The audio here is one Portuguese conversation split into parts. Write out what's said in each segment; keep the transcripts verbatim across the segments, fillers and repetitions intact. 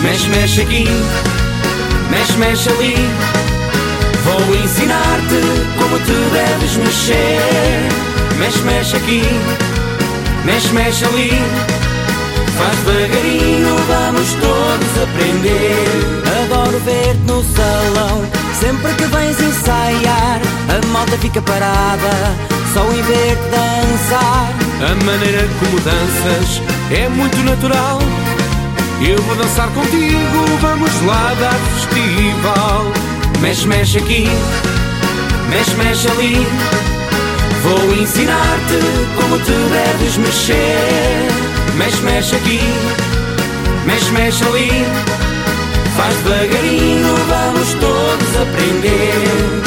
Mexe, mexe aqui, mexe, mexe ali. Vou ensinar-te como te deves mexer. Mexe, mexe aqui, mexe, mexe ali. Faz devagarinho, vamos todos aprender. Adoro ver-te no salão, sempre que vens ensaiar. A malta fica parada, só em ver-te dançar. A maneira como danças é muito natural. Eu vou dançar contigo, vamos lá dar festival. Mexe, mexe aqui, mexe, mexe ali. Vou ensinar-te como te deves mexer. Mexe, mexe aqui, mexe, mexe ali. Faz devagarinho, vamos todos aprender.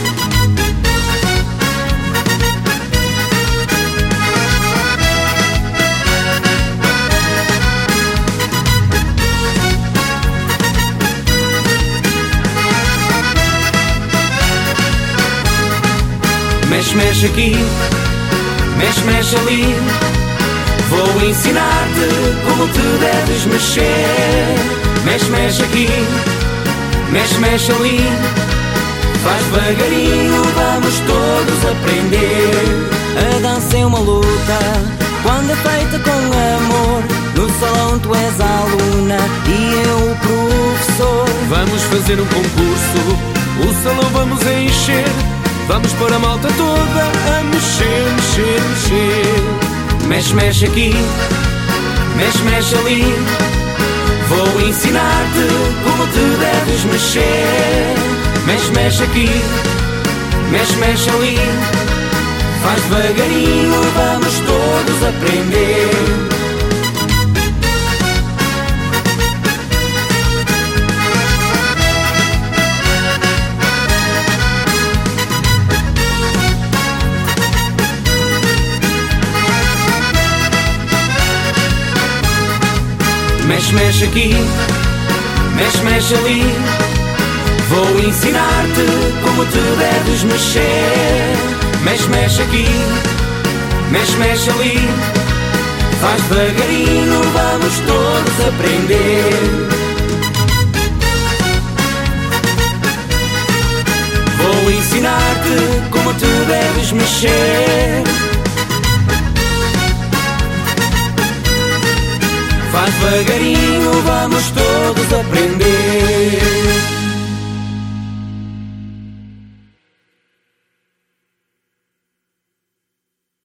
Mexe, mexe aqui, mexe, mexe ali. Vou ensinar-te como te deves mexer. Mexe, mexe aqui, mexe, mexe ali. Faz devagarinho, vamos todos aprender. A dança é uma luta, quando é feita com amor. No salão tu és a aluna e eu o professor. Vamos fazer um concurso, o salão vamos encher. Vamos pôr a malta toda a mexer, mexer, mexer. Mexe, mexe aqui, mexe, mexe ali. Vou ensinar-te como te deves mexer. Mexe, mexe aqui, mexe, mexe ali. Faz devagarinho, vamos todos aprender. Mexe, mexe aqui, mexe, mexe ali. Vou ensinar-te como te deves mexer. Mexe, mexe aqui, mexe, mexe ali. Faz devagarinho, vamos todos aprender. Vou ensinar-te como te deves mexer. Faz devagarinho, vamos todos aprender.